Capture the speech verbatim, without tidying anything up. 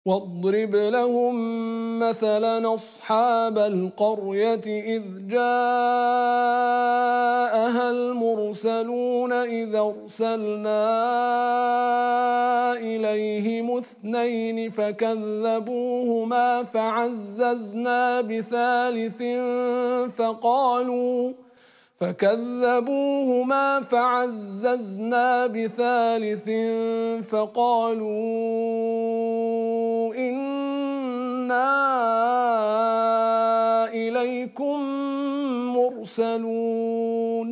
واضرب لهم مثلا أصحاب القرية إذ جاءها المرسلون إذ أرسلنا إليهم اثنين فكذبوهما فعززنا بثالث فقالوا فكذبوهما فعززنا بثالث فقالوا إنا إليكم مرسلون